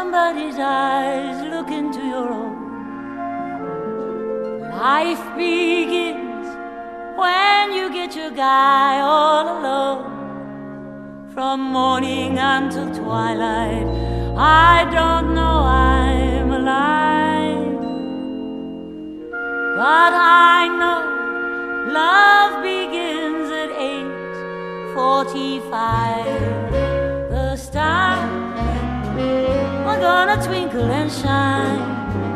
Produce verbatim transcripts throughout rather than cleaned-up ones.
somebody's eyes look into your own. Life begins when you get your guy all alone. From morning until twilight, I don't know I'm alive, but I know love begins at eight forty-five. The stars are gonna twinkle and shine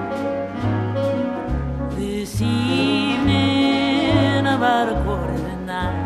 this evening about a quarter to nine.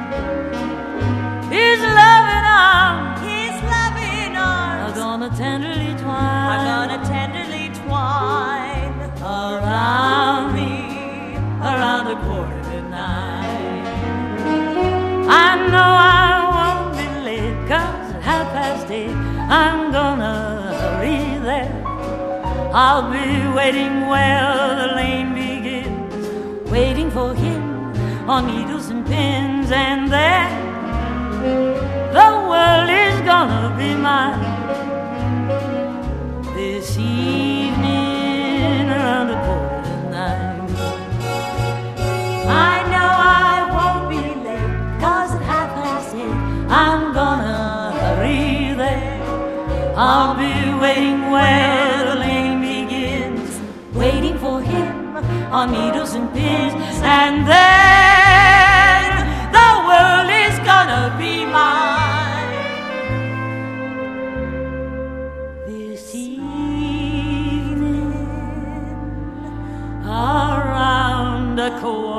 His loving arms, his loving arms are gonna tenderly twine, are gonna tenderly twine around me, around a quarter to nine. I know I won't be late, 'cause at half past eight I'm gonna hurry there. I'll be waiting where the lane begins, waiting for him on needles and pins, and then the world is gonna be mine this evening around a quarter to nine. I know I won't be late, 'cause at half past eight I'm gonna hurry there. I'll be waiting where the lane begins, waiting for him on needles and pins, and then the world is gonna be mine this evening around a corner